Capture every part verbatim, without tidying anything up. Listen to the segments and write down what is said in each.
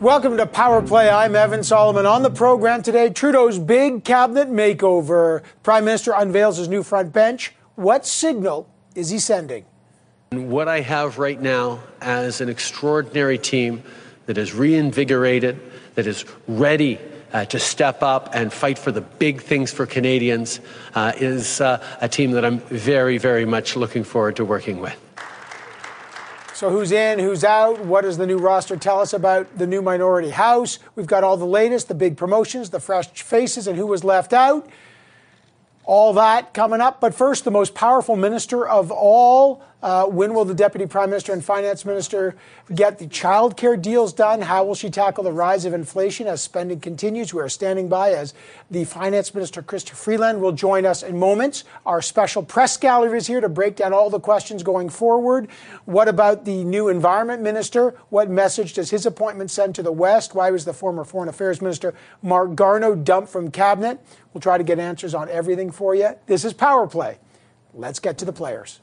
Welcome to Power Play. I'm Evan Solomon. On the program today, Trudeau's big cabinet makeover. Prime Minister unveils his new front bench. What signal is he sending? What I have right now as an extraordinary team that is reinvigorated, that is ready uh, to step up and fight for the big things for Canadians, uh, is uh, a team that I'm very, very much looking forward to working with. So who's in, who's out? What does the new roster tell us about the new minority house? We've got all the latest, the big promotions, the fresh faces, and who was left out. All that coming up. But first, the most powerful minister of all. Uh, when will the Deputy Prime Minister and Finance Minister get the childcare deals done? How will she tackle the rise of inflation as spending continues? We are standing by as the Finance Minister, Chrystia Freeland, will join us in moments. Our special press gallery is here to break down all the questions going forward. What about the new Environment Minister? What message does his appointment send to the West? Why was the former Foreign Affairs Minister, Marc Garneau, dumped from Cabinet? We'll try to get answers on everything for you. This is Power Play. Let's get to the players.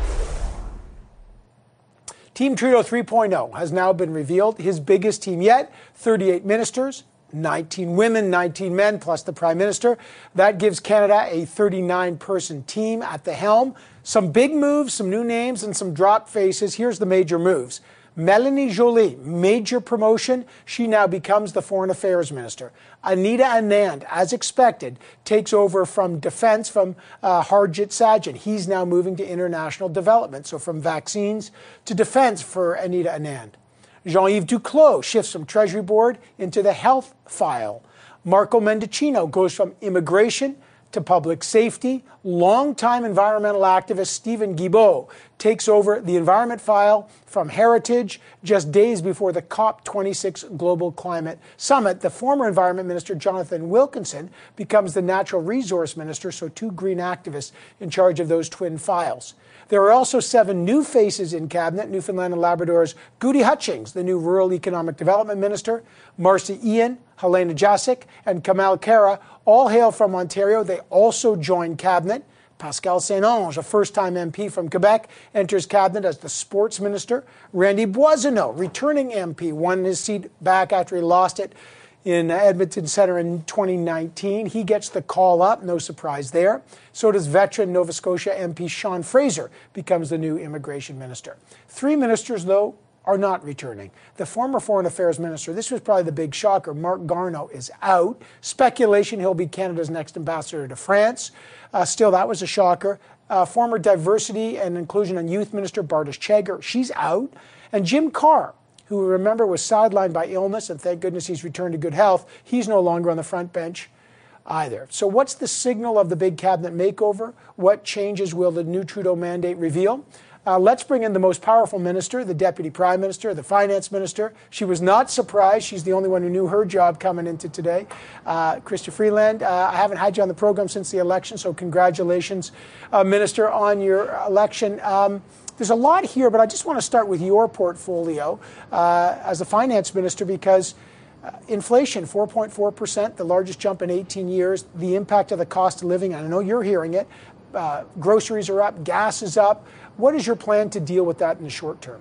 Team Trudeau three point oh has now been revealed. His biggest team yet, thirty-eight ministers, nineteen women, nineteen men, plus the Prime Minister. That gives Canada a thirty-nine person team at the helm. Some big moves, some new names, and some drop faces. Here's the major moves. Mélanie Joly, major promotion. She now becomes the Foreign Affairs Minister. Anita Anand, as expected, takes over from Defence from uh, Harjit Sajjan. He's now moving to international development. So from vaccines to defence for Anita Anand. Jean-Yves Duclos shifts from Treasury Board into the health file. Marco Mendicino goes from immigration to public safety. Longtime environmental activist Stephen Guilbeault takes over the environment file from Heritage. Just days before the COP twenty-six Global Climate Summit, the former Environment Minister Jonathan Wilkinson becomes the Natural Resource Minister, so two Green activists in charge of those twin files. There are also seven new faces in Cabinet. Newfoundland and Labrador's Goody Hutchings, the new Rural Economic Development Minister, Marcy Ian, Helena Jasic, and Kamal Khera all hail from Ontario. They also join Cabinet. Pascal Saint-Onge, a first-time M P from Quebec, enters Cabinet as the Sports Minister. Randy Boissonnault, returning M P, won his seat back after he lost it in Edmonton Centre in twenty nineteen. He gets the call up, no surprise there. So does veteran Nova Scotia M P Sean Fraser, becomes the new Immigration Minister. Three ministers, though, are not returning. The former Foreign Affairs Minister, this was probably the big shocker, Marc Garneau is out. Speculation he'll be Canada's next ambassador to France. Uh, still, that was a shocker. Uh, former Diversity and Inclusion and Youth Minister Bartosz Czegor, she's out. And Jim Carr, who, remember, was sidelined by illness, and thank goodness he's returned to good health, he's no longer on the front bench either. So what's the signal of the big cabinet makeover? What changes will the new Trudeau mandate reveal? Uh, let's bring in the most powerful minister, the Deputy Prime Minister, the Finance Minister. She was not surprised. She's the only one who knew her job coming into today. Uh, Chrystia Freeland, uh, I haven't had you on the program since the election, so congratulations, uh, Minister, on your election. Um, There's a lot here, but I just want to start with your portfolio uh, as a finance minister, because uh, inflation, four point four percent, the largest jump in eighteen years, the impact of the cost of living, I know you're hearing it, uh, groceries are up, gas is up. What is your plan to deal with that in the short term?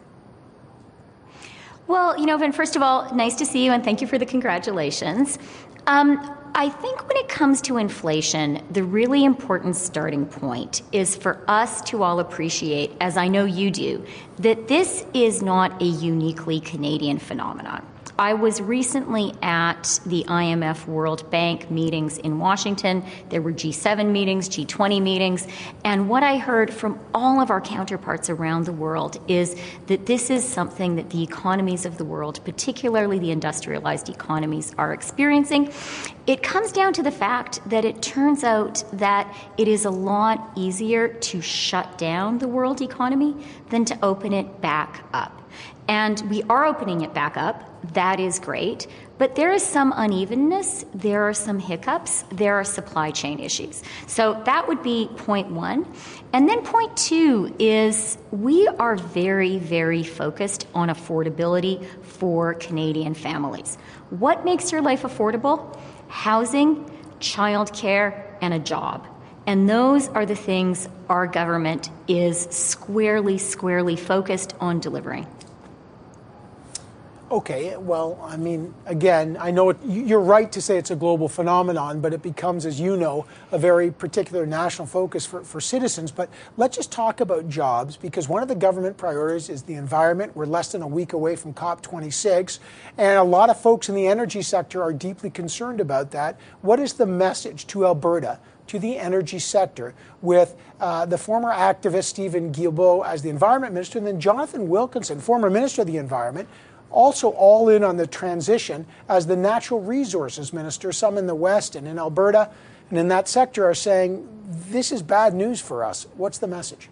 Well, you know, Vin, first of all, nice to see you, and thank you for the congratulations. Um, I think when it comes to inflation, the really important starting point is for us to all appreciate, as I know you do, that this is not a uniquely Canadian phenomenon. I was recently at the I M F World Bank meetings in Washington. There were G seven meetings, G twenty meetings, and what I heard from all of our counterparts around the world is that this is something that the economies of the world, particularly the industrialized economies, are experiencing. It comes down to the fact that it turns out that it is a lot easier to shut down the world economy than to open it back up. And we are opening it back up. That is great. But there is some unevenness. There are some hiccups. There are supply chain issues. So that would be point one. And then point two is we are very, very focused on affordability for Canadian families. What makes your life affordable? Housing, childcare, and a job. And those are the things our government is squarely, squarely focused on delivering. Okay, well, I mean, again, I know it, you're right to say it's a global phenomenon, but it becomes, as you know, a very particular national focus for, for citizens. But let's just talk about jobs, because one of the government priorities is the environment. We're less than a week away from COP twenty-six, and a lot of folks in the energy sector are deeply concerned about that. What is the message to Alberta, to the energy sector, with uh, the former activist Stephen Guilbeault as the environment minister, and then Jonathan Wilkinson, former minister of the environment, also all in on the transition as the natural resources minister? Some in the West and in Alberta and in that sector are saying, this is bad news for us. What's the message?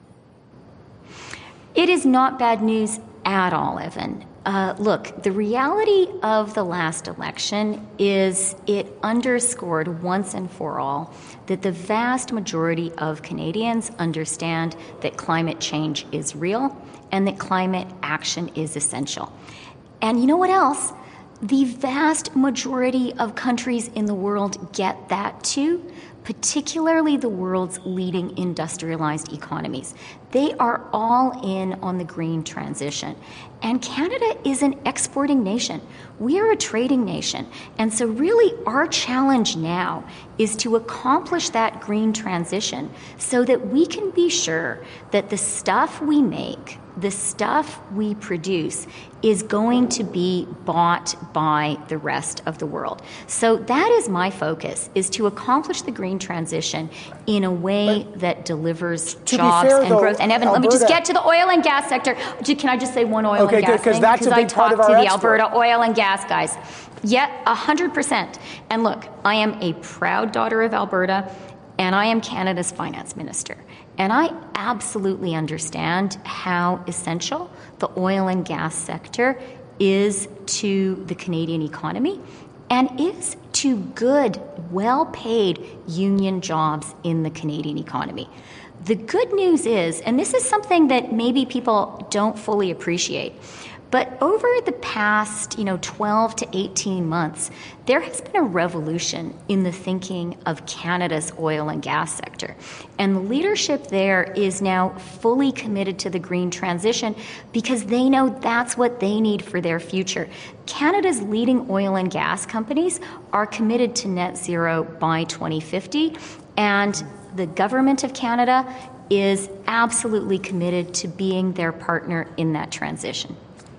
It is not bad news at all, Evan. Uh, look, the reality of the last election is it underscored once and for all that the vast majority of Canadians understand that climate change is real and that climate action is essential. And you know what else? The vast majority of countries in the world get that too, particularly the world's leading industrialized economies. They are all in on the green transition. And Canada is an exporting nation. We are a trading nation. And so really our challenge now is to accomplish that green transition so that we can be sure that the stuff we make, the stuff we produce, is going to be bought by the rest of the world. So that is my focus, is to accomplish the green transition in a way but that delivers jobs fair, and though, growth. And Evan, Alberta, let me just get to the oil and gas sector. Can I just say one oil okay, and gas good, thing? that's a big I part of talked our to the export. Alberta oil and gas guys. Yeah, one hundred percent. And look, I am a proud daughter of Alberta, and I am Canada's finance minister. And I absolutely understand how essential the oil and gas sector is to the Canadian economy and is to good, well-paid union jobs in the Canadian economy. The good news is, and this is something that maybe people don't fully appreciate, but over the past, you know, twelve to eighteen months, there has been a revolution in the thinking of Canada's oil and gas sector. And the leadership there is now fully committed to the green transition because they know that's what they need for their future. Canada's leading oil and gas companies are committed to net zero by twenty fifty, and the government of Canada is absolutely committed to being their partner in that transition.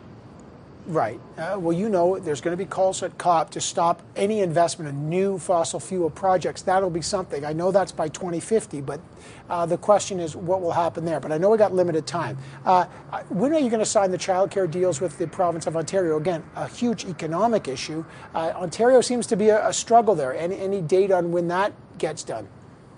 Right. Uh, well, you know, there's going to be calls at COP to stop any investment in new fossil fuel projects. That'll be something. I know that's by twenty fifty, but uh, the question is what will happen there. But I know we got limited time. Uh, when are you going to sign the childcare deals with the province of Ontario? Again, a huge economic issue. Uh, Ontario seems to be a, a struggle there. Any, any date on when that gets done?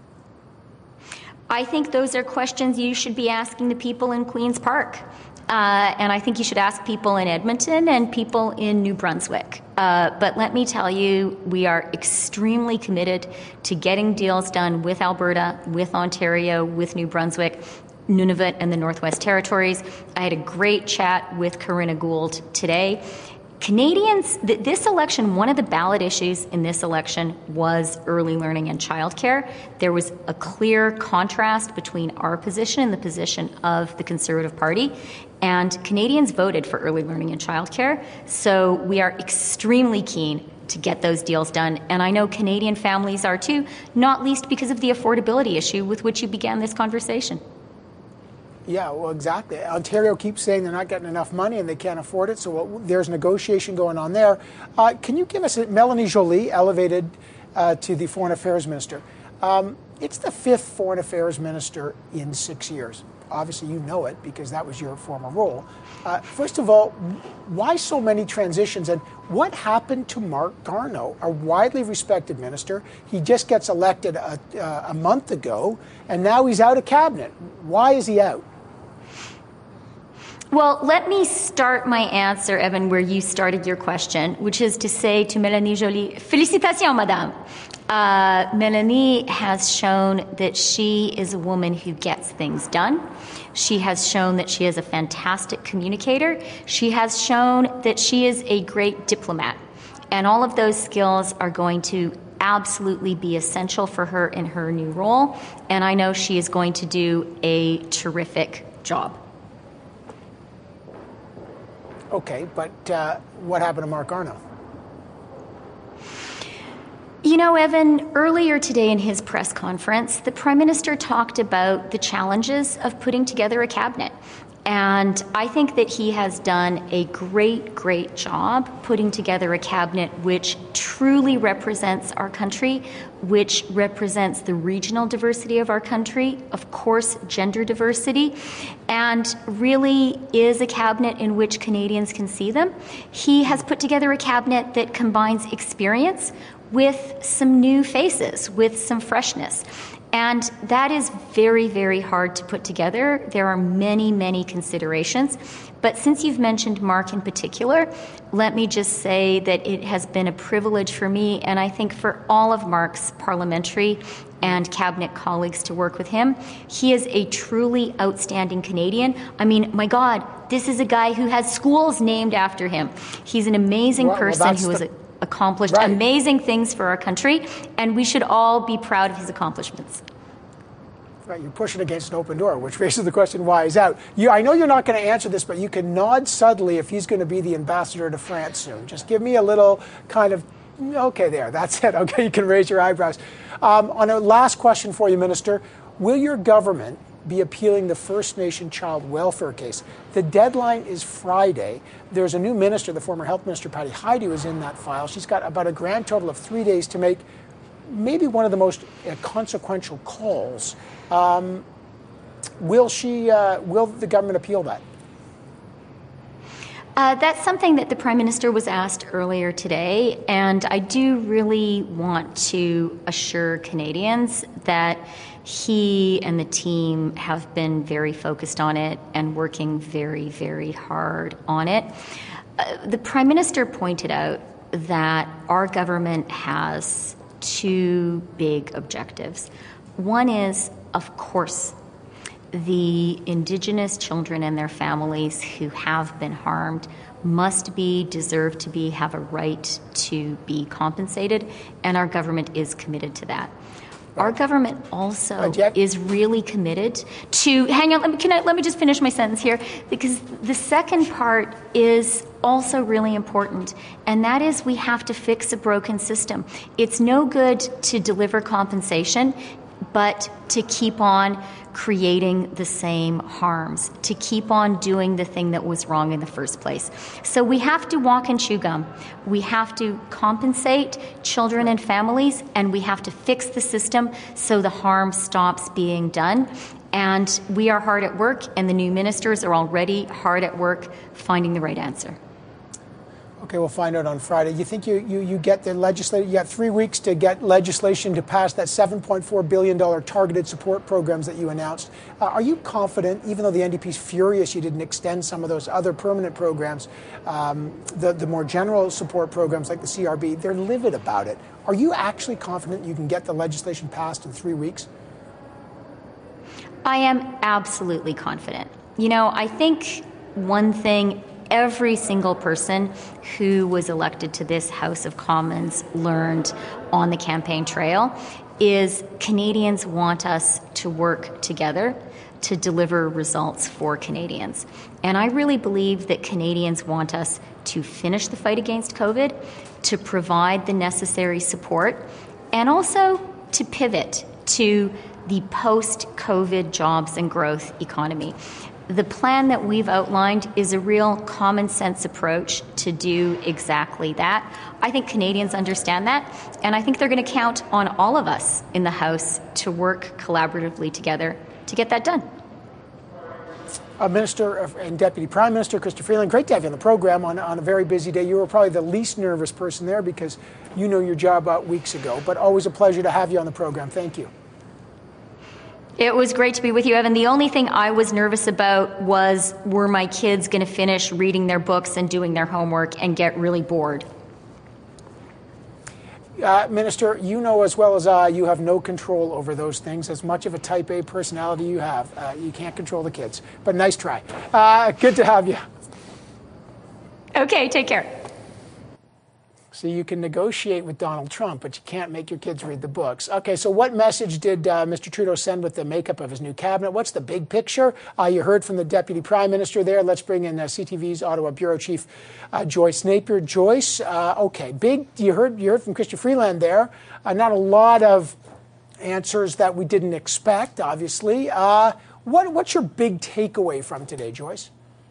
I think those are questions you should be asking the people in Queen's Park. Uh, and I think you should ask people in Edmonton and people in New Brunswick. Uh, but let me tell you, we are extremely committed to getting deals done with Alberta, with Ontario, with New Brunswick, Nunavut, and the Northwest Territories. I had a great chat with Corinna Gould today. Canadians, th- this election, one of the ballot issues in this election was early learning and childcare. There was a clear contrast between our position and the position of the Conservative Party, and Canadians voted for early learning and childcare. So we are extremely keen to get those deals done, and I know Canadian families are too, not least because of the affordability issue with which you began this conversation. Yeah, well, exactly. Ontario keeps saying they're not getting enough money and they can't afford it, so well, there's negotiation going on there. Uh, can you give us a, Melanie Joly, elevated uh, to the Foreign Affairs Minister. Um, it's the fifth Foreign Affairs Minister in six years. Obviously, you know it because that was your former role. Uh, first of all, why so many transitions, and what happened to Marc Garneau, a widely respected minister? He just gets elected a, uh, a month ago, and now he's out of cabinet. Why is he out? Well, let me start my answer, Evan, where you started your question, which is to say to Melanie Joly, félicitations, madame. Uh, Melanie has shown that she is a woman who gets things done. She has shown that she is a fantastic communicator. She has shown that she is a great diplomat. And all of those skills are going to absolutely be essential for her in her new role. And I know she is going to do a terrific job. Okay, but uh, what happened to Marc Garneau? You know, Evan, earlier today in his press conference, the Prime Minister talked about the challenges of putting together a cabinet. And I think that he has done a great, great job putting together a cabinet which truly represents our country, which represents the regional diversity of our country, of course, gender diversity, and really is a cabinet in which Canadians can see them. He has put together a cabinet that combines experience with some new faces, with some freshness. And that is very, very hard to put together. There are many, many considerations. But since you've mentioned Marc in particular, let me just say that it has been a privilege for me, and I think for all of Marc's parliamentary and cabinet colleagues to work with him. He is a truly outstanding Canadian. I mean, my God, this is a guy who has schools named after him. He's an amazing well, person well, who has the- accomplished right. amazing things for our country, and we should all be proud of his accomplishments. Right, you're pushing against an open door, which raises the question why he's out. You, I know you're not going to answer this, but you can nod subtly if he's going to be the ambassador to France soon. Just give me a little kind of, okay, there, that's it. Okay, you can raise your eyebrows. Um, on a last question for you, Minister, will your government be appealing the First Nation child welfare case? The deadline is Friday. There's a new minister, the former health minister, Patty Heide, who is in that file. She's got about a grand total of three days to make maybe one of the most uh, consequential calls. Um, will she? Uh, will the government appeal that? Uh, that's something that the Prime Minister was asked earlier today, and I do really want to assure Canadians that he and the team have been very focused on it and working very, very hard on it. Uh, the Prime Minister pointed out that our government has two big objectives. One is, of course, the Indigenous children and their families who have been harmed must be, deserve to be, have a right to be compensated, and our government is committed to that. Our government also is really committed to, hang on, let me, can I, let me just finish my sentence here, because the second part is also really important, and that is we have to fix a broken system. It's no good to deliver compensation, but to keep on creating the same harms, to keep on doing the thing that was wrong in the first place. So we have to walk and chew gum. We have to compensate children and families, and we have to fix the system so the harm stops being done. And we are hard at work, and the new ministers are already hard at work finding the right answer. Okay, we'll find out on Friday. You think you, you, you get the legislative, you got three weeks to get legislation to pass that seven point four billion dollars targeted support programs that you announced. Uh, are you confident, even though the N D P's furious you didn't extend some of those other permanent programs, um, the, the more general support programs like the C R B, they're livid about it. Are you actually confident you can get the legislation passed in three weeks? I am absolutely confident. You know, I think one thing every single person who was elected to this House of Commons learned on the campaign trail is Canadians want us to work together to deliver results for Canadians. And I really believe that Canadians want us to finish the fight against COVID, to provide the necessary support, and also to pivot to the post-COVID jobs and growth economy. The plan that we've outlined is a real common sense approach to do exactly that. I think Canadians understand that, and I think they're going to count on all of us in the House to work collaboratively together to get that done. Uh, Minister and Deputy Prime Minister Chrystia Freeland, great to have you on the program on, on a very busy day. You were probably the least nervous person there because you know your job out weeks ago, but always a pleasure to have you on the program. Thank you. It was great to be with you, Evan. The only thing I was nervous about was, were my kids going to finish reading their books and doing their homework and get really bored? Uh, Minister, you know as well as I, you have no control over those things. As much of a type A personality you have, uh, you can't control the kids. But nice try. Uh, good to have you. Okay, take care. So you can negotiate with Donald Trump, but you can't make your kids read the books. Okay, so what message did uh, Mister Trudeau send with the makeup of his new cabinet? What's the big picture? Uh, you heard from the Deputy Prime Minister there. Let's bring in uh, C T V's Ottawa Bureau Chief uh, Joyce Napier. Joyce, uh, okay, big. You heard you heard from Chrystia Freeland there. Uh, not a lot of answers that we didn't expect, obviously. Uh, what what's your big takeaway from today, Joyce?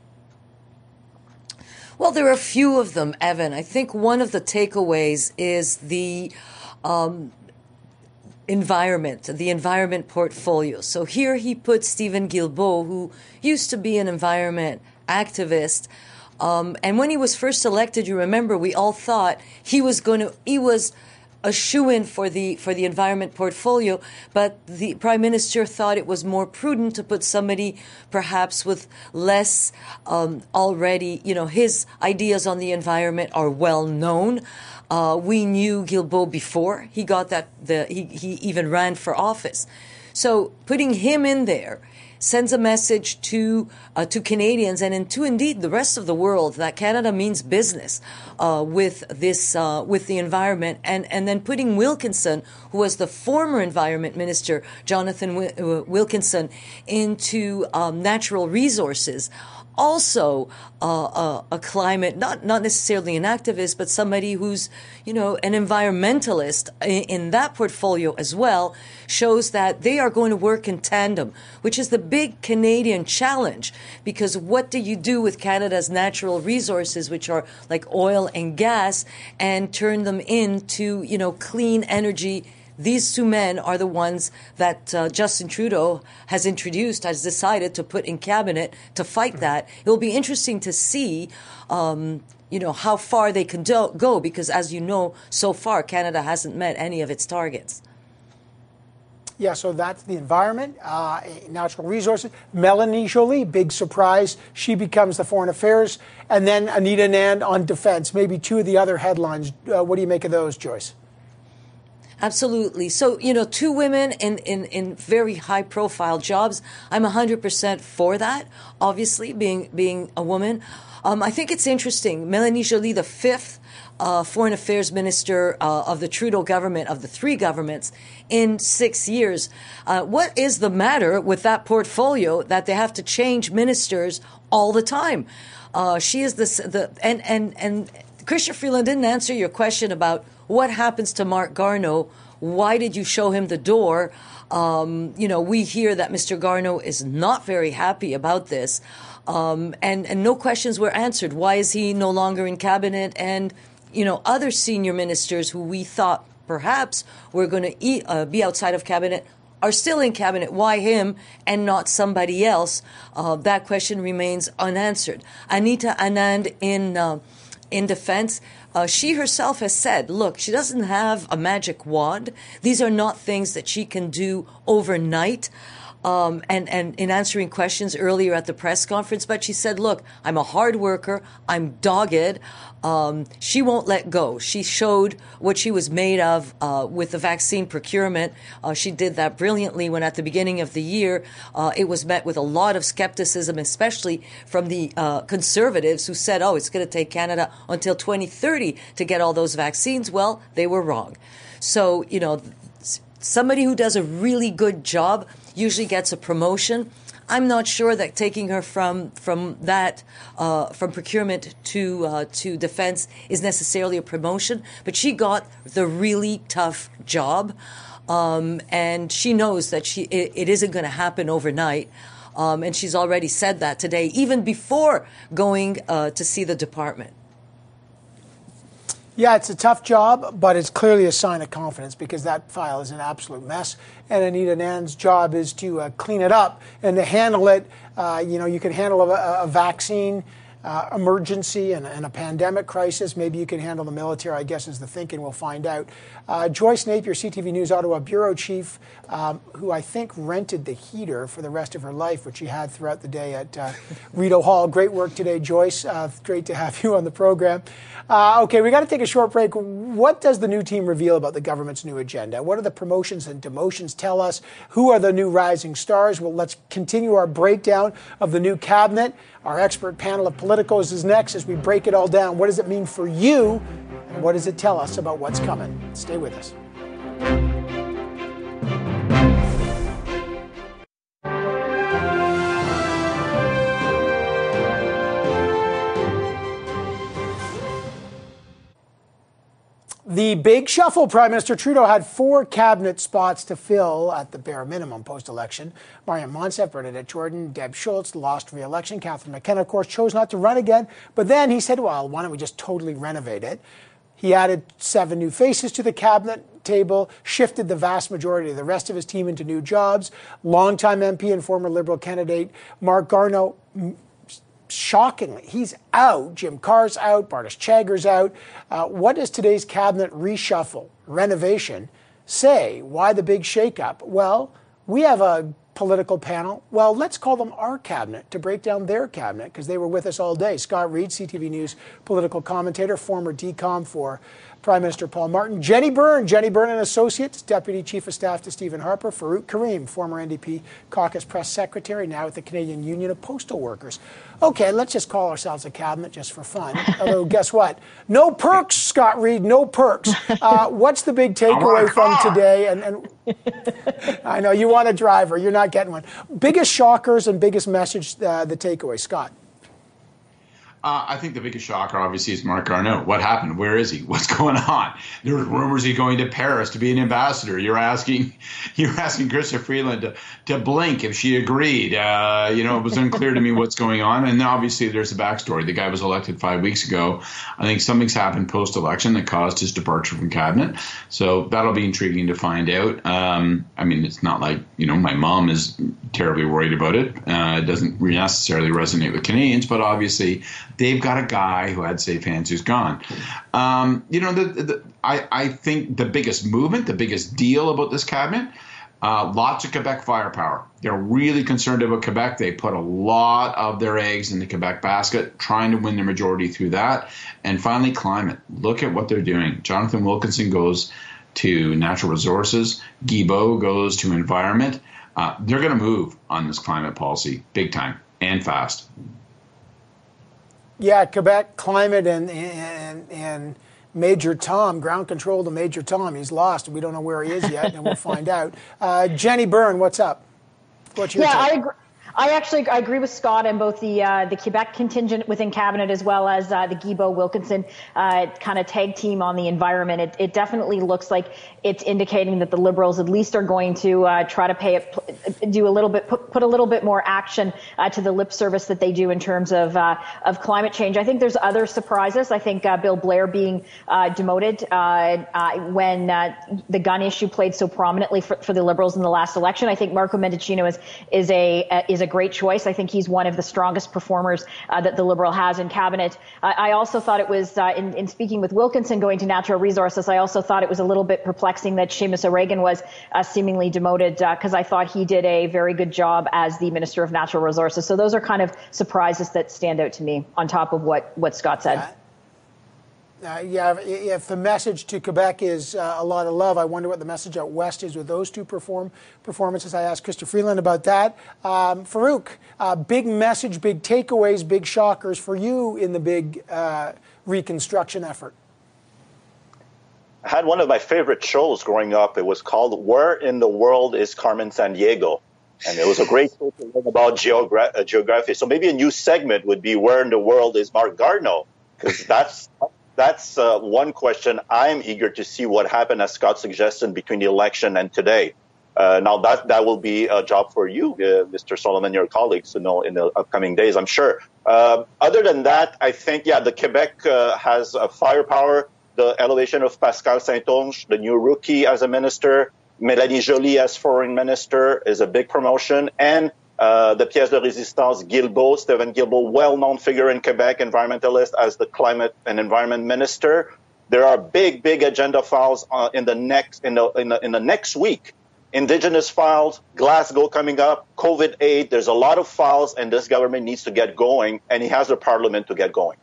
Well, there are a few of them, Evan. I think one of the takeaways is the um, environment, the environment portfolio. So here he put Stephen Guilbeault, who used to be an environment activist. Um, and when he was first elected, you remember, we all thought he was going to, he was a shoo-in for the for the environment portfolio, but the Prime Minister thought it was more prudent to put somebody perhaps with less um, already, you know, his ideas on the environment are well known. Uh, we knew Guilbeault before he got that, the he, he even ran for office. So putting him in there sends a message to uh, to Canadians and in, to indeed the rest of the world that Canada means business uh, with this uh, with the environment, and and then putting Wilkinson, who was the former Environment Minister, Jonathan Wilkinson, into um, natural resources. Also, uh, uh, a climate, not not necessarily an activist, but somebody who's, you know, an environmentalist in, in that portfolio as well, shows that they are going to work in tandem, which is the big Canadian challenge. Because what do you do with Canada's natural resources, which are like oil and gas, and turn them into, you know, clean energy? These two men are the ones that uh, Justin Trudeau has introduced, has decided to put in cabinet to fight that. It will be interesting to see, um, you know, how far they can do- go, because as you know, so far, Canada hasn't met any of its targets. Yeah, so that's the environment, uh, natural resources. Melanie Joly, big surprise. She becomes the foreign affairs. And then Anita Anand on defense, maybe two of the other headlines. Uh, what do you make of those, Joyce? Absolutely. So, you know, two women in, in, in very high-profile jobs. I'm one hundred percent for that, obviously, being being a woman. Um, I think it's interesting. Melanie Joly, the fifth uh, foreign affairs minister uh, of the Trudeau government, of the three governments, in six years. Uh, what is the matter with that portfolio that they have to change ministers all the time? Uh, she is the, the and, and, and Chrystia Freeland didn't answer your question about what happens to Marc Garneau. Why did you show him the door? Um, you know, we hear that Mister Garneau is not very happy about this. Um, and, and no questions were answered. Why is he no longer in cabinet? And, you know, other senior ministers who we thought perhaps were going to uh, be outside of cabinet are still in cabinet. Why him and not somebody else? Uh, that question remains unanswered. Anita Anand in uh, in defense. Uh, she herself has said, look, she doesn't have a magic wand. These are not things that she can do overnight. Um, and, and in answering questions earlier at the press conference, but she said, look, I'm a hard worker. I'm dogged. Um, she won't let go. She showed what she was made of uh, with the vaccine procurement. Uh, she did that brilliantly when at the beginning of the year, uh, it was met with a lot of skepticism, especially from the uh, conservatives who said, oh, it's going to take Canada until twenty thirty to get all those vaccines. Well, they were wrong. So, you know, somebody who does a really good job usually gets a promotion. I'm not sure that taking her from from that uh, from procurement to uh, to defense is necessarily a promotion, but she got the really tough job, um, and she knows that she it, it isn't going to happen overnight. Um, and she's already said that today, even before going uh, to see the department. Yeah, it's a tough job, but it's clearly a sign of confidence because that file is an absolute mess. And Anita Anand's job is to uh, clean it up and to handle it. Uh, you know, you can handle a, a vaccine uh, emergency and, and a pandemic crisis. Maybe you can handle the military, I guess, is the thinking. We'll find out. Uh, Joyce Napier, C T V News Ottawa Bureau Chief, um, who I think rented the heater for the rest of her life, which she had throughout the day at uh, Rideau Hall. Great work today, Joyce. Uh, great to have you on the program. Uh, okay, we got to take a short break. What does the new team reveal about the government's new agenda? What do the promotions and demotions tell us? Who are the new rising stars? Well, let's continue our breakdown of the new cabinet. Our expert panel of politicos is next as we break it all down. What does it mean for you? And What does it tell us about what's coming? Stay with us. The big shuffle. Prime Minister Trudeau had four cabinet spots to fill at the bare minimum post-election. Marianne Monsef, Bernadette Jordan, Deb Schultz lost re-election. Catherine McKenna, of course, chose not to run again. But then he said, well, why don't we just totally renovate it? He added seven new faces to the cabinet table, shifted the vast majority of the rest of his team into new jobs. Longtime M P and former Liberal candidate Marc Garneau, shockingly, he's out. Jim Carr's out. Bartosz Chagger's out. Uh, what does today's cabinet reshuffle, renovation, say? Why the big shakeup? Well, we have a political panel. Well, let's call them our cabinet to break down their cabinet because they were with us all day. Scott Reid, C T V News political commentator, former D COM for Prime Minister Paul Martin. Jenny Byrne, Jenny Byrne and Associates, Deputy Chief of Staff to Stephen Harper. Farouk Karim, former N D P caucus press secretary, now at the Canadian Union of Postal Workers. Okay, let's just call ourselves a cabinet just for fun. Although, guess what? No perks, Scott Reid, no perks. Uh, what's the big takeaway from today? And, and I know you want a driver. You're not getting one. Biggest shockers and biggest message, uh, the takeaway, Scott. Uh, I think the biggest shocker, obviously, is Marc Garneau. What happened? Where is he? What's going on? There were rumors he's going to Paris to be an ambassador. You're asking, you're asking Chrystia Freeland to, to blink if she agreed. Uh, you know, it was unclear to me what's going on. And obviously, there's a backstory. The guy was elected five weeks ago. I think something's happened post-election that caused his departure from cabinet. So that'll be intriguing to find out. Um, I mean, it's not like, you know, my mom is terribly worried about it. Uh, it doesn't necessarily resonate with Canadians, but obviously they've got a guy who had safe hands who's gone. Um, you know, the, the, I, I think the biggest movement, the biggest deal about this cabinet, uh, lots of Quebec firepower. They're really concerned about Quebec. They put a lot of their eggs in the Quebec basket, trying to win the majority through that. And finally, climate. Look at what they're doing. Jonathan Wilkinson goes to natural resources. Guilbeault goes to environment. Uh, they're going to move on this climate policy big time and fast. Yeah, Quebec, climate, and and and Major Tom, ground control to Major Tom. He's lost. We don't know where he is yet, and we'll find out. Uh, Jenny Byrne, what's up? What's your yeah, take? I agree. I actually I agree with Scott on both the uh, the Quebec contingent within cabinet as well as uh, the Guilbeault Wilkinson uh, kind of tag team on the environment. It, it definitely looks like it's indicating that the Liberals at least are going to uh, try to pay it, do a little bit, put, put a little bit more action uh, to the lip service that they do in terms of uh, of climate change. I think there's other surprises. I think uh, Bill Blair being uh, demoted uh, uh, when uh, the gun issue played so prominently for, for the Liberals in the last election. I think Marco Mendicino is is a uh, is a great choice. I think he's one of the strongest performers uh, that the Liberal has in cabinet. Uh, I also thought it was, uh, in, in speaking with Wilkinson going to natural resources, I also thought it was a little bit perplexing that Seamus O'Regan was uh, seemingly demoted because uh, I thought he did a very good job as the Minister of Natural Resources. So those are kind of surprises that stand out to me on top of what, what Scott said. Uh, Uh, yeah, if the message to Quebec is uh, a lot of love, I wonder what the message out west is with those two perform performances. I asked Chrystia Freeland about that. Um, Farouk, uh, big message, big takeaways, big shockers for you in the big uh, reconstruction effort. I had one of my favorite shows growing up. It was called Where in the World is Carmen Sandiego? And it was a great show to learn about geogra uh, geography. So maybe a new segment would be Where in the World is Marc Garneau? Because that's... That's uh, one question I'm eager to see what happened, as Scott suggested, between the election and today. Uh, now, that that will be a job for you, uh, Mister Solomon, your colleagues, to know in the upcoming days, I'm sure. Uh, other than that, I think, yeah, the Quebec uh, has a firepower. The elevation of Pascal Saint-Onge, the new rookie as a minister, Mélanie Joly as foreign minister is a big promotion. And Uh, the pièce de résistance, Guilbeault, Stephen Guilbeault, well-known figure in Quebec, environmentalist, as the climate and environment minister. There are big, big agenda files uh, in the next in the, in the in the next week. Indigenous files, Glasgow coming up, COVID aid. There's a lot of files, and this government needs to get going, and he has the parliament to get going.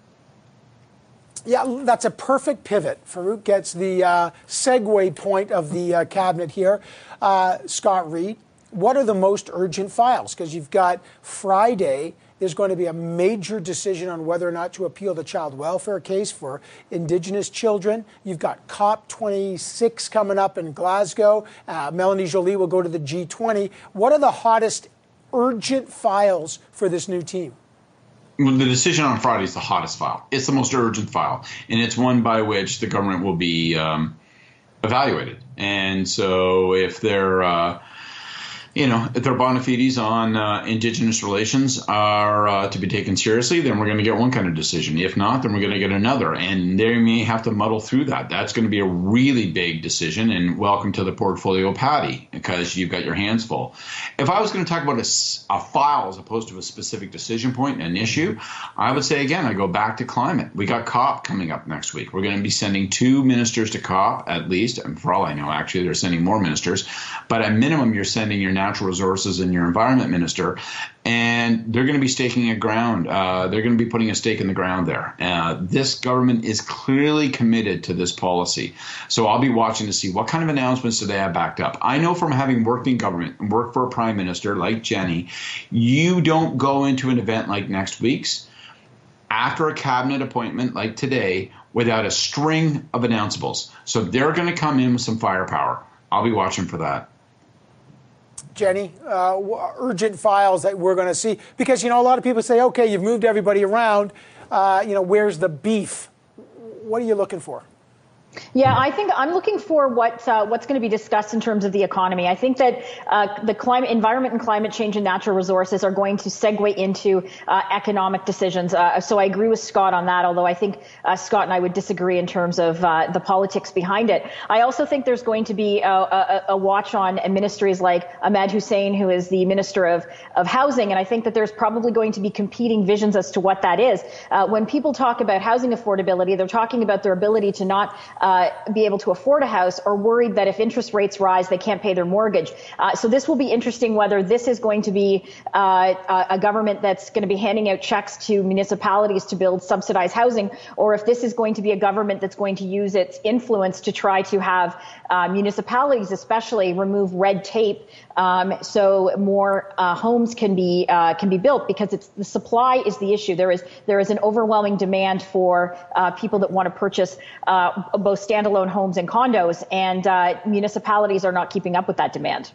Yeah, that's a perfect pivot. Farouk gets the uh, segue point of the uh, cabinet here. Uh, Scott Reid. What are the most urgent files? Because you've got Friday there's going to be a major decision on whether or not to appeal the child welfare case for Indigenous children. You've got COP twenty-six coming up in Glasgow. Uh, Melanie Joly will go to the G twenty. What are the hottest urgent files for this new team? Well, the decision on Friday is the hottest file. It's the most urgent file, and it's one by which the government will be um, evaluated. And so if they're, uh, you know, if their bona fides on uh, Indigenous relations are uh, to be taken seriously, then we're going to get one kind of decision. If not, then we're going to get another. And they may have to muddle through that. That's going to be a really big decision. And welcome to the portfolio, Patty, because you've got your hands full. If I was going to talk about a, a file as opposed to a specific decision point, an issue, I would say, again, I go back to climate. We got COP coming up next week. We're going to be sending two ministers to COP at least. And for all I know, actually, they're sending more ministers. But at minimum, you're sending your natural resources and your environment minister, and they're going to be staking a ground. Uh, they're going to be putting a stake in the ground there. Uh, this government is clearly committed to this policy. So I'll be watching to see what kind of announcements do they have backed up. I know from having worked in government and worked for a prime minister like Jenny, you don't go into an event like next week's after a cabinet appointment like today without a string of announceables. So they're going to come in with some firepower. I'll be watching for that. Jenny, uh, urgent files that we're going to see? Because, you know, a lot of people say, okay, you've moved everybody around. Uh, you know, where's the beef? What are you looking for? Yeah, I think I'm looking for what uh, what's going to be discussed in terms of the economy. I think that uh, the climate, environment and climate change and natural resources are going to segue into uh, economic decisions. Uh, so I agree with Scott on that, although I think uh, Scott and I would disagree in terms of uh, the politics behind it. I also think there's going to be a, a, a watch on ministries like Ahmed Hussein, who is the Minister of, of Housing, and I think that there's probably going to be competing visions as to what that is. Uh, when people talk about housing affordability, they're talking about their ability to not Uh, be able to afford a house, or worried that if interest rates rise, they can't pay their mortgage. Uh, so this will be interesting whether this is going to be uh, a government that's going to be handing out checks to municipalities to build subsidized housing, or if this is going to be a government that's going to use its influence to try to have uh, municipalities especially remove red tape um, so more uh, homes can be uh, can be built, because it's the supply is the issue. There is there is an overwhelming demand for uh, people that want to purchase uh, both standalone homes and condos, and uh, municipalities are not keeping up with that demand.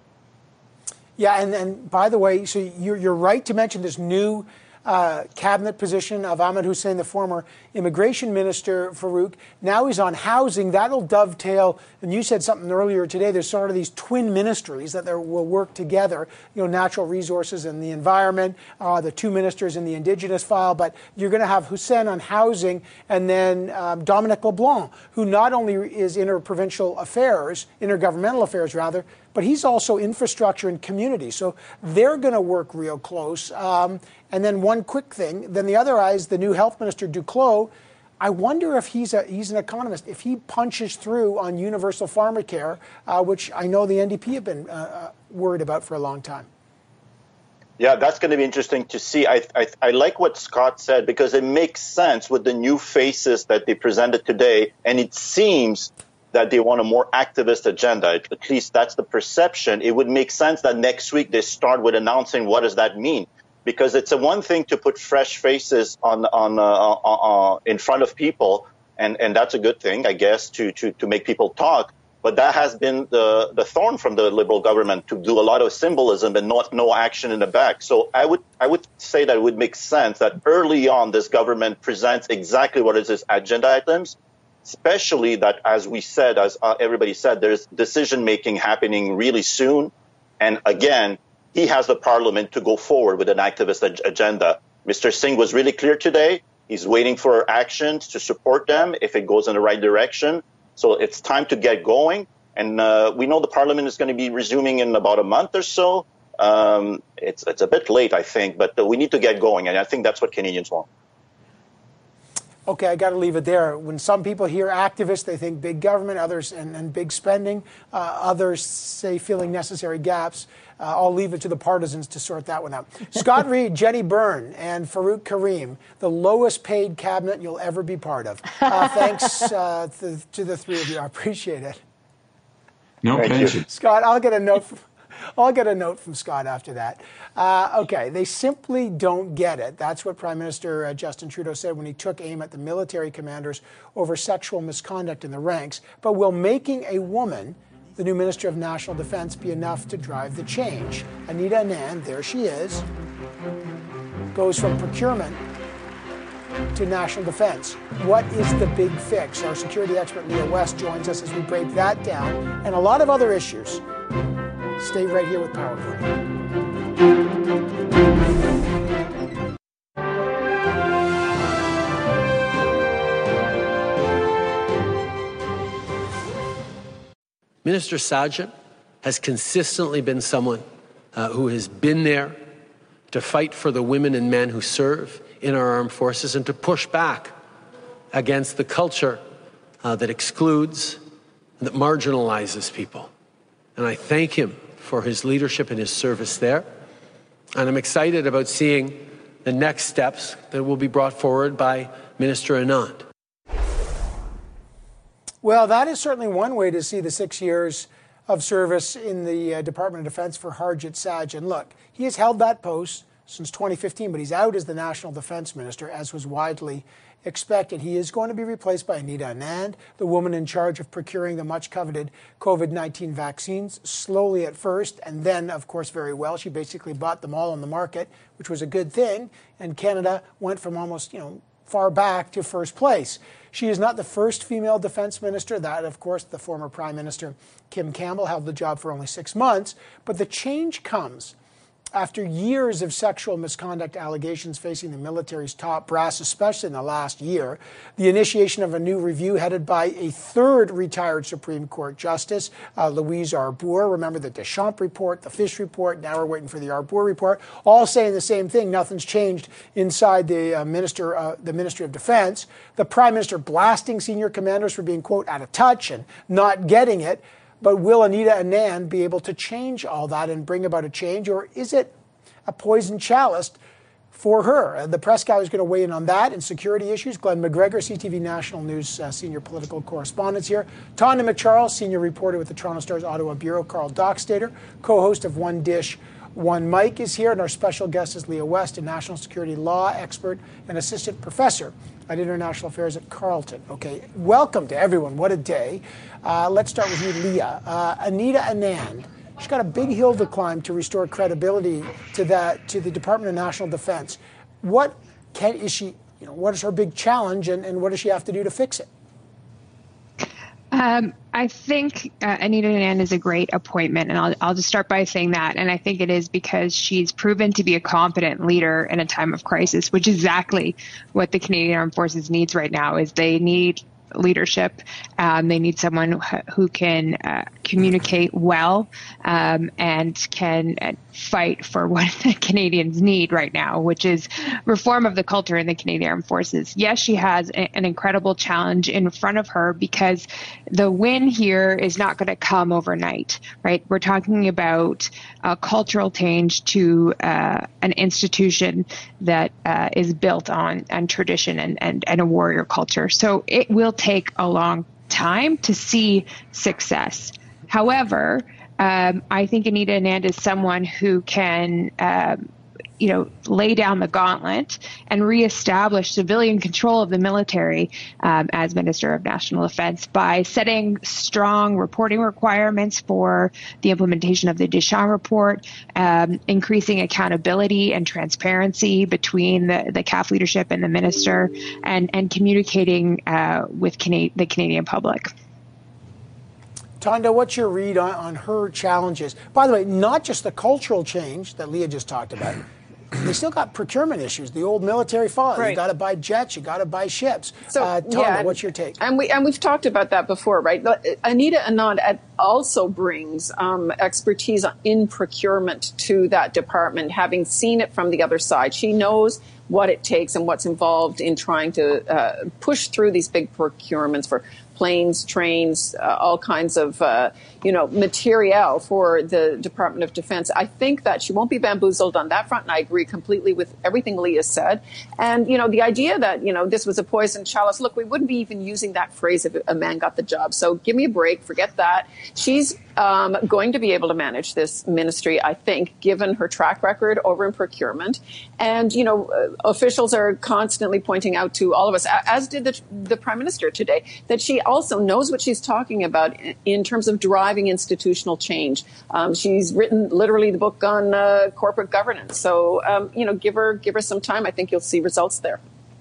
Yeah, and, and by the way, so you're, you're right to mention this new uh, cabinet position of Ahmed Hussein, the former immigration minister, Farrukh. Now he's on housing. That'll dovetail, and you said something earlier today, there's sort of these twin ministries that there will work together, you know, natural resources and the environment, uh, the two ministers in the Indigenous file, but you're going to have Hussein on housing, and then um, Dominic LeBlanc, who not only is interprovincial affairs, intergovernmental affairs rather, but he's also infrastructure and community. So they're going to work real close. Um, and then one quick thing, then the other eye is the new health minister, Duclos. I wonder if he's a, he's an economist, if he punches through on universal pharmacare, uh, which I know the N D P have been uh, worried about for a long time. Yeah, that's going to be interesting to see. I, I I like what Scott said, because it makes sense with the new faces that they presented today, and it seems that they want a more activist agenda. At least that's the perception. It would make sense that next week they start with announcing what does that mean, because it's a one thing to put fresh faces on on uh, uh, in front of people, and, and that's a good thing, I guess, to, to, to make people talk. But that has been the, the thorn from the Liberal government, to do a lot of symbolism and not no action in the back. So I would I would say that it would make sense that early on this government presents exactly what is its agenda items, especially that, as we said, as uh, everybody said, there's decision-making happening really soon. And again, he has the parliament to go forward with an activist ag- agenda. Mister Singh was really clear today. He's waiting for actions to support them if it goes in the right direction. So it's time to get going. And uh, we know the parliament is going to be resuming in about a month or so. Um, it's, it's a bit late, I think, but uh, we need to get going. And I think that's what Canadians want. Okay, I got to leave it there. When some people hear activists, they think big government, others and, and big spending. Uh, others say filling necessary gaps. Uh, I'll leave it to the partisans to sort that one out. Scott Reid, Jenny Byrne, and Farrukh Karim, the lowest paid cabinet you'll ever be part of. Uh, thanks uh, to, to the three of you. I appreciate it. No pension. Scott, I'll get a note. From, I'll get a note from Scott after that. Uh, okay, they simply don't get it. That's what Prime Minister uh, Justin Trudeau said when he took aim at the military commanders over sexual misconduct in the ranks. But will making a woman the new Minister of National Defence be enough to drive the change? Anita Anand, there she is, goes from procurement to national defense. What is the big fix? Our security expert Leah West joins us as we break that down and a lot of other issues. Stay right here with PowerPoint. Minister Sajjan has consistently been someone uh, who has been there to fight for the women and men who serve in our armed forces and to push back against the culture uh, that excludes and that marginalizes people. And I thank him for his leadership and his service there. And I'm excited about seeing the next steps that will be brought forward by Minister Anand. Well, that is certainly one way to see the six years of service in the uh, Department of Defense for Harjit Sajjan. Look, he has held that post since twenty fifteen, but he's out as the National Defense Minister, as was widely expected. He is going to be replaced by Anita Anand, the woman in charge of procuring the much-coveted COVID nineteen vaccines, slowly at first, and then, of course, very well. She basically bought them all on the market, which was a good thing, and Canada went from almost, you know, far back to first place. She is not the first female defense minister. That, of course, the former Prime Minister Kim Campbell held the job for only six months. But the change comes after years of sexual misconduct allegations facing the military's top brass, especially in the last year. The initiation of a new review headed by a third retired Supreme Court Justice, uh, Louise Arbour. Remember the Deschamps report, the Fish report. Now we're waiting for the Arbour report. All saying the same thing. Nothing's changed inside the uh, minister, uh, the Ministry of Defense. The Prime Minister blasting senior commanders for being, quote, out of touch and not getting it. But will Anita Anand be able to change all that and bring about a change, or is it a poison chalice for her? The press guy is going to weigh in on that and security issues. Glenn McGregor, C T V National News uh, senior political correspondent here. Tonda McCharles, senior reporter with the Toronto Star's Ottawa Bureau. Carl Dockstader, co-host of One Dish, One Mic, is here. And our special guest is Leah West, a national security law expert and assistant professor at International Affairs at Carleton. Okay, welcome to everyone. What a day. Uh, let's start with you, Leah. Uh, Anita Anand, she's got a big hill to climb to restore credibility to that to the Department of National Defense. What can is she? You know, what is her big challenge, and, and what does she have to do to fix it? Um, I think uh, Anita Anand is a great appointment, and I'll, I'll just start by saying that. And I think it is because she's proven to be a competent leader in a time of crisis, which is exactly what the Canadian Armed Forces needs right now. Is they need leadership. Um, they need someone who can uh, communicate well um, and can uh, fight for what the Canadians need right now, which is reform of the culture in the Canadian Armed Forces. Yes, she has a, an incredible challenge in front of her because the win here is not going to come overnight, right? We're talking about a cultural change to uh, an institution that uh, is built on, on tradition and, and, and a warrior culture. So it will take a long time to see success. However, um, I think Anita Anand is someone who can, um, you know, lay down the gauntlet and reestablish civilian control of the military um, as Minister of National Defense by setting strong reporting requirements for the implementation of the Deschamps report, um, increasing accountability and transparency between the, the C A F leadership and the minister, and, and communicating uh, with Cana- the Canadian public. Tonda, what's your read on, on her challenges? By the way, not just the cultural change that Leah just talked about. They still got procurement issues. The old military file. Right. You got to buy jets. You got to buy ships. So, uh, Tonda, yeah, what's your take? And we and we've talked about that before, right? Anita Anand also brings um, expertise in procurement to that department, having seen it from the other side. She knows what it takes and what's involved in trying to uh, push through these big procurements for planes, trains, uh, all kinds of, uh, you know, materiel for the Department of Defense. I think that she won't be bamboozled on that front, and I agree completely with everything Leah said. And, you know, the idea that, you know, this was a poison chalice, look, we wouldn't be even using that phrase if a man got the job. So give me a break, forget that. She's um, going to be able to manage this ministry, I think, given her track record over in procurement. And, you know, uh, officials are constantly pointing out to all of us, as did the, the Prime Minister today, that she also knows what she's talking about in terms of driving institutional change. Um, she's written literally the book on uh, corporate governance. So, um, you know, give her give her some time. I think you'll see results there.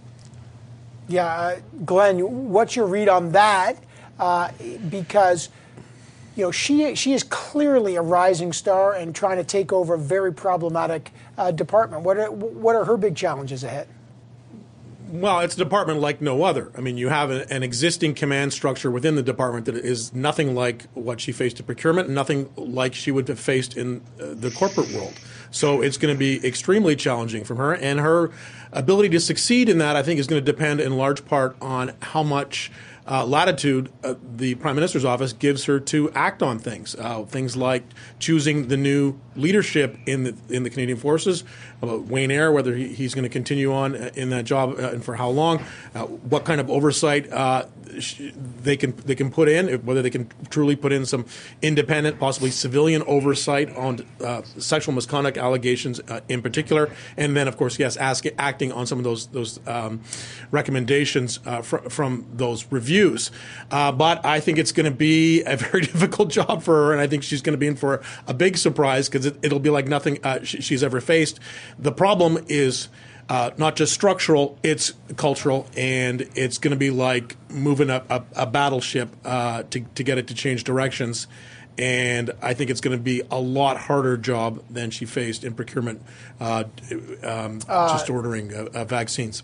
Yeah, uh, Glenn, what's your read on that? Uh, because, you know, she she is clearly a rising star and trying to take over a very problematic uh, department. What are, what are her big challenges ahead? Well, it's a department like no other. I mean, you have a, an existing command structure within the department that is nothing like what she faced in procurement, nothing like she would have faced in uh, the corporate world. So it's going to be extremely challenging for her, and her ability to succeed in that, I think, is going to depend in large part on how much Uh, latitude uh, the Prime Minister's office gives her to act on things, uh, things like choosing the new leadership in the in the Canadian Forces, about Wayne Eyre, whether he, he's going to continue on in that job uh, and for how long, uh, what kind of oversight uh, sh- they can they can put in, whether they can truly put in some independent, possibly civilian oversight on uh, sexual misconduct allegations uh, in particular, and then of course yes, ask, acting on some of those those um, recommendations uh, fr- from those reviews. Uh, but I think it's going to be a very difficult job for her, and I think she's going to be in for a big surprise because it, it'll be like nothing uh, she, she's ever faced. The problem is uh, not just structural, it's cultural, and it's going to be like moving a, a, a battleship uh, to, to get it to change directions. And I think it's going to be a lot harder job than she faced in procurement, uh, um, uh, just ordering uh, uh, vaccines.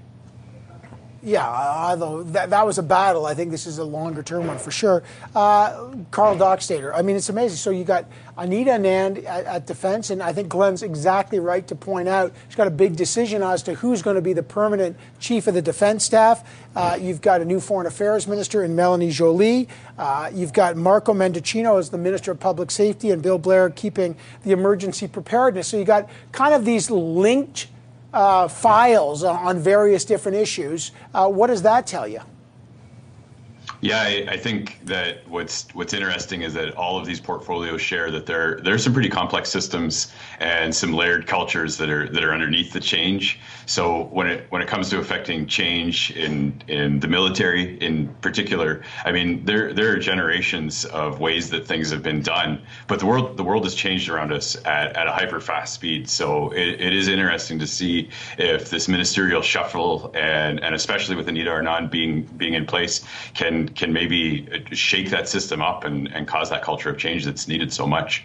Yeah, although that, that was a battle, I think this is a longer-term one for sure. Uh, Karl Dockstader, I mean, it's amazing. So you got Anita Anand at, at Defense, and I think Glenn's exactly right to point out she's got a big decision as to who's going to be the permanent chief of the Defense staff. Uh, you've got a new Foreign Affairs Minister in Melanie Joly. Uh, you've got Marco Mendicino as the Minister of Public Safety, and Bill Blair keeping the emergency preparedness. So you got kind of these linked Uh, files on various different issues. Uh, what does that tell you? Yeah, I, I think that what's what's interesting is that all of these portfolios share that there there are some pretty complex systems and some layered cultures that are that are underneath the change. So when it when it comes to affecting change in in the military in particular, I mean there there are generations of ways that things have been done, but the world the world has changed around us at, at a hyper fast speed. So it, it is interesting to see if this ministerial shuffle and and especially with Anita Anand being being in place can can maybe shake that system up and, and cause that culture of change that's needed so much.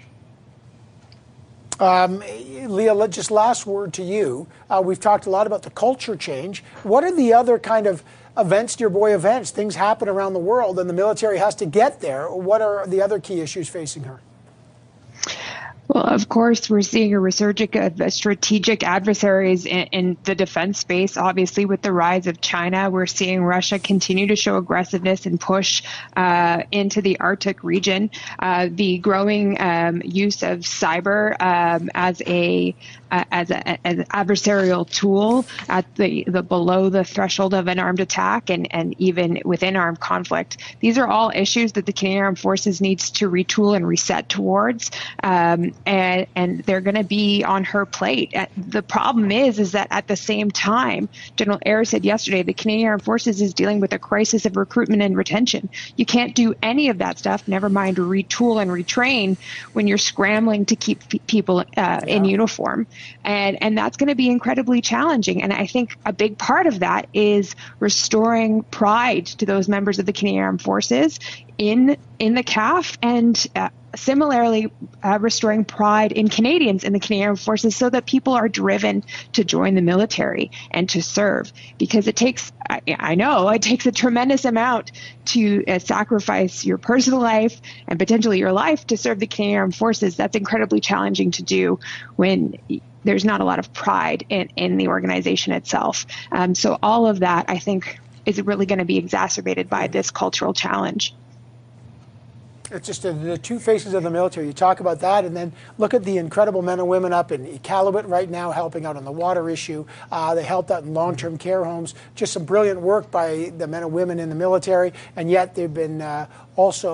Um, Leah, just last word to you. Uh, we've talked a lot about the culture change. What are the other kind of events, dear boy, events? Things happen around the world and the military has to get there. What are the other key issues facing her? Well, of course, we're seeing a resurgence of strategic adversaries in, in the defense space. Obviously, with the rise of China, we're seeing Russia continue to show aggressiveness and push uh, into the Arctic region. Uh, the growing um, use of cyber um, as a uh, as, a, as an adversarial tool at the, the below the threshold of an armed attack and, and even within armed conflict. These are all issues that the Canadian Armed Forces needs to retool and reset towards. Um, And, and they're going to be on her plate. The problem is, is that at the same time, General Eyre said yesterday, the Canadian Armed Forces is dealing with a crisis of recruitment and retention. You can't do any of that stuff, never mind retool and retrain, when you're scrambling to keep p- people uh, yeah. in uniform. And, and that's going to be incredibly challenging. And I think a big part of that is restoring pride to those members of the Canadian Armed Forces in in the C A F, and uh, similarly uh, restoring pride in Canadians in the Canadian Armed Forces so that people are driven to join the military and to serve. Because it takes, I, I know, it takes a tremendous amount to uh, sacrifice your personal life and potentially your life to serve the Canadian Armed Forces. That's incredibly challenging to do when there's not a lot of pride in, in the organization itself. Um, so all of that, I think, is really going to be exacerbated by this cultural challenge. It's just the, the two faces of the military. You talk about that, and then look at the incredible men and women up in Iqaluit right now helping out on the water issue. Uh, they helped out in long-term care homes. Just some brilliant work by the men and women in the military, and yet they've been uh, also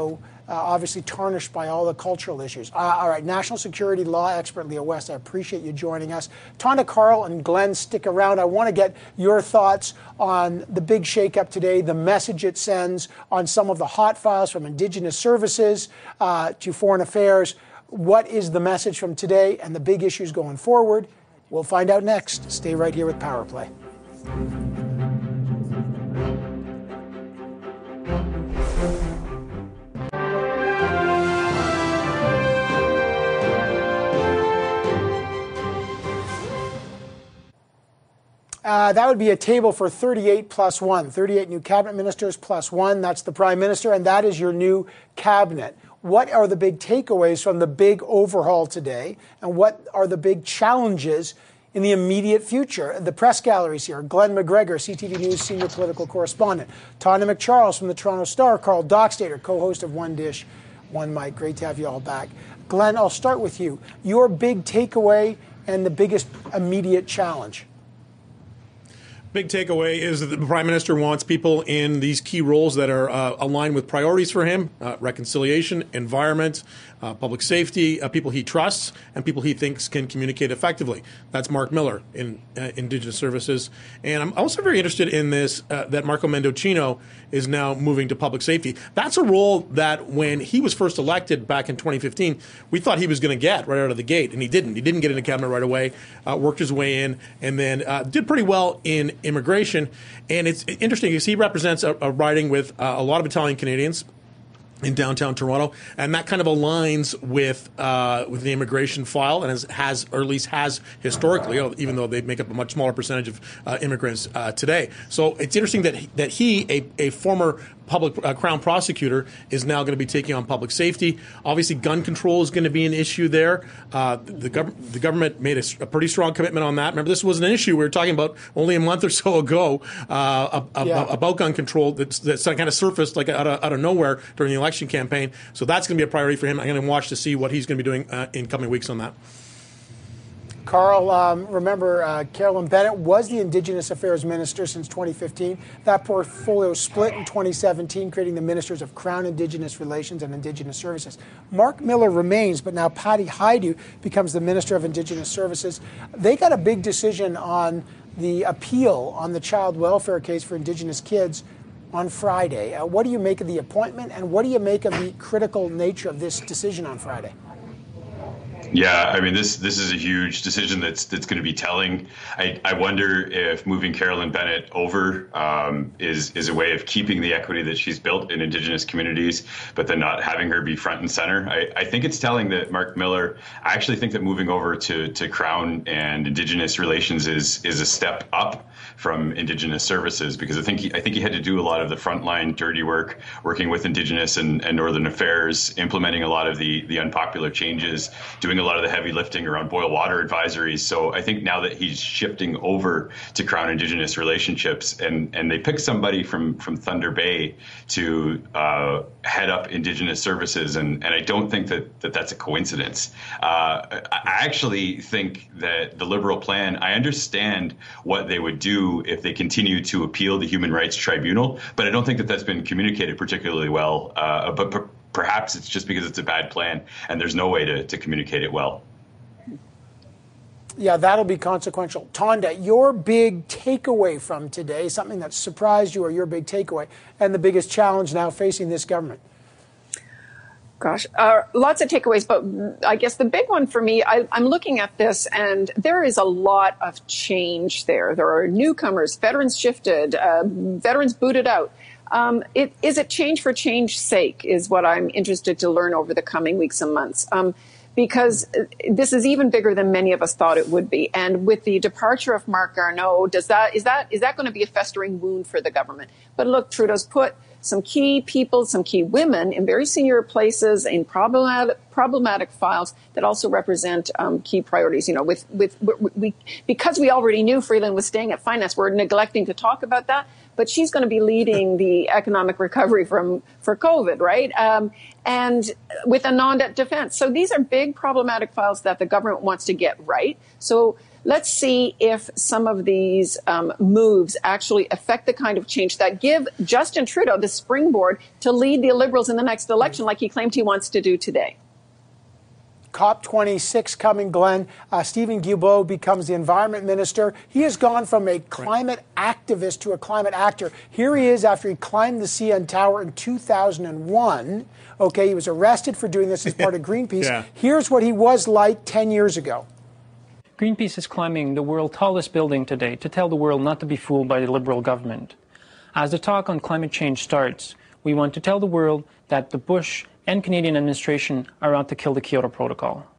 uh, obviously tarnished by all the cultural issues. Uh, all right, national security law expert Leah West, I appreciate you joining us. Tonda, Carl, and Glenn, stick around. I want to get your thoughts on the big shakeup today, the message it sends on some of the hot files from Indigenous Services uh, to Foreign Affairs. What is the message from today and the big issues going forward? We'll find out next. Stay right here with Power Play. Uh, that would be a table for thirty-eight plus one. thirty-eight new cabinet ministers plus one. That's the prime minister, and that is your new cabinet. What are the big takeaways from the big overhaul today, and what are the big challenges in the immediate future? The press galleries here. Glenn McGregor, C T V News senior political correspondent. Tonda McCharles from the Toronto Star. Carl Dockstader, co-host of One Dish, One Mic. Great to have you all back. Glenn, I'll start with you. Your big takeaway and the biggest immediate challenge. Big takeaway is that the Prime Minister wants people in these key roles that are uh, aligned with priorities for him, uh, reconciliation, environment, uh, public safety, uh, people he trusts, and people he thinks can communicate effectively. That's Mark Miller in uh, Indigenous Services. And I'm also very interested in this, uh, that Marco Mendocino is now moving to public safety. That's a role that when he was first elected back in twenty fifteen, we thought he was going to get right out of the gate, and he didn't. He didn't get into cabinet right away, uh, worked his way in, and then uh, did pretty well in immigration. And it's interesting because he represents a, a riding with uh, a lot of Italian Canadians in downtown Toronto, and that kind of aligns with uh, with the immigration file, and has, has, or at least has historically, even though they make up a much smaller percentage of uh, immigrants uh, today. So it's interesting that he, that he, a, a former public uh, Crown prosecutor, is now going to be taking on public safety. Obviously, gun control is going to be an issue there. Uh, the, gov- the government made a, a pretty strong commitment on that. Remember, this was an issue we were talking about only a month or so ago uh, yeah. about gun control that's, that's kind of surfaced like out of, out of nowhere during the election campaign. So that's going to be a priority for him. I'm going to watch to see what he's going to be doing uh, in coming weeks on that. Carl, um, remember, uh, Carolyn Bennett was the Indigenous Affairs Minister since twenty fifteen. That portfolio split in twenty seventeen, creating the Ministers of Crown Indigenous Relations and Indigenous Services. Mark Miller remains, but now Patty Hajdu becomes the Minister of Indigenous Services. They got a big decision on the appeal on the child welfare case for Indigenous kids on Friday. Uh, what do you make of the appointment, and what do you make of the critical nature of this decision on Friday? Yeah, I mean, this this is a huge decision that's that's going to be telling. I, I wonder if moving Carolyn Bennett over um, is is a way of keeping the equity that she's built in Indigenous communities, but then not having her be front and center. I, I think it's telling that Mark Miller, I actually think that moving over to, to Crown and Indigenous relations is is a step up from Indigenous Services, because I think he, I think he had to do a lot of the frontline dirty work, working with Indigenous and, and Northern Affairs, implementing a lot of the, the unpopular changes, doing a lot of the heavy lifting around boil water advisories. So I think now that he's shifting over to Crown Indigenous relationships, and, and they picked somebody from, from Thunder Bay to uh, head up Indigenous Services, and, and I don't think that, that that's a coincidence. Uh, I actually think that the Liberal plan, I understand what they would do if they continue to appeal the Human Rights Tribunal, but I don't think that that's been communicated particularly well. Uh, but per- perhaps it's just because it's a bad plan and there's no way to, to communicate it well. Yeah, that'll be consequential. Tonda, your big takeaway from today, something that surprised you, or your big takeaway, and the biggest challenge now facing this government? Gosh, uh, lots of takeaways, but I guess the big one for me, I, I'm looking at this, and there is a lot of change there. There are newcomers, veterans shifted, uh, veterans booted out. Um, it, is it change for change's sake is what I'm interested to learn over the coming weeks and months. Um, because this is even bigger than many of us thought it would be. And with the departure of Marc Garneau, does that, is that, is that going to be a festering wound for the government? But look, Trudeau's put some key people, some key women in very senior places in problematic, problematic files that also represent um, key priorities. You know, with, with, we, because we already knew Freeland was staying at finance, we're neglecting to talk about that. But she's going to be leading the economic recovery from for COVID, right? Um, and with a non-debt defense. So these are big problematic files that the government wants to get right. So let's see if some of these um, moves actually affect the kind of change that give Justin Trudeau the springboard to lead the Liberals in the next election like he claimed he wants to do today. COP twenty-six coming, Glenn. Uh, Stephen Guilbeault becomes the environment minister. He has gone from a climate activist to a climate actor. Here he is after he climbed the C N Tower in two thousand one. Okay, he was arrested for doing this as part of Greenpeace. Yeah. Here's what he was like ten years ago. Greenpeace is climbing the world's tallest building today to tell the world not to be fooled by the Liberal government. As the talk on climate change starts, we want to tell the world that the Bush and Canadian administration are out to kill the Kyoto Protocol.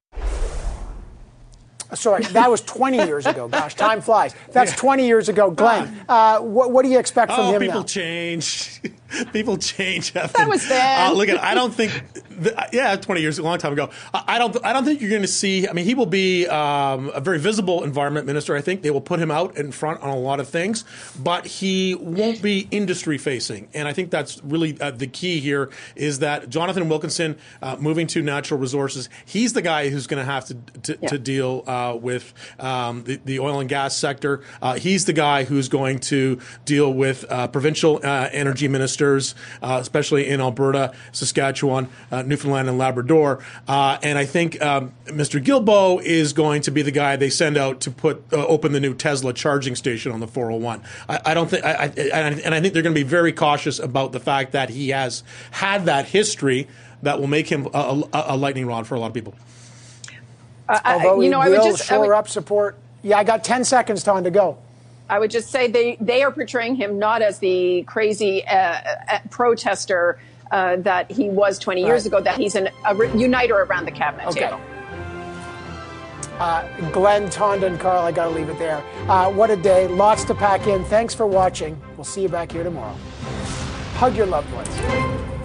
Sorry, that was twenty years ago. Gosh, time flies. That's yeah. twenty years ago. Glenn, uh, what, what do you expect from oh, him people now? change. People change. That was then. Uh, look, at, I don't think. The, yeah, twenty years, a long time ago. I don't. I don't think you're going to see. I mean, he will be um, a very visible environment minister. I think they will put him out in front on a lot of things, but he won't be industry facing. And I think that's really uh, the key here. Is that Jonathan Wilkinson uh, moving to natural resources? He's the guy who's going to have to to, yeah. to deal uh, with um, the, the oil and gas sector. Uh, he's the guy who's going to deal with uh, provincial uh, energy ministers. Uh, especially in Alberta, Saskatchewan, uh, Newfoundland, and Labrador. Uh, and I think um, Mister Guilbeault is going to be the guy they send out to put uh, open the new Tesla charging station on the four oh one. I, I don't think, I, I, and I think they're going to be very cautious about the fact that he has had that history that will make him a, a, a lightning rod for a lot of people. Uh, Although I, you know, he I will would just shore I would, up support. Yeah, I got ten seconds, Tom, to go. I would just say they, they are portraying him not as the crazy uh, uh, protester uh, that he was twenty years right. ago, that he's an, a re- uniter around the cabinet okay. table. Uh, Glenn, Tonda, and Carl, I got to leave it there. Uh, what a day. Lots to pack in. Thanks for watching. We'll see you back here tomorrow. Hug your loved ones.